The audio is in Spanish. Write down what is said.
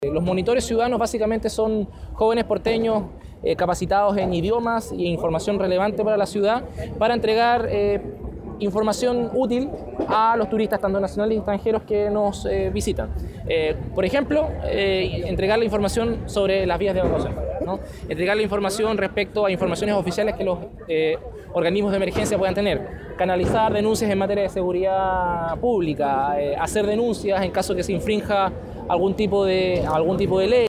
Los monitores ciudadanos básicamente son jóvenes porteños capacitados en idiomas y información relevante para la ciudad para entregar información útil a los turistas tanto nacionales y extranjeros que nos visitan. Por ejemplo, entregar la información sobre las vías de evacuación, ¿no? Entregar la información respecto a informaciones oficiales que los organismos de emergencia puedan tener, canalizar denuncias en materia de seguridad pública, hacer denuncias en caso que se infrinja algún tipo de ley.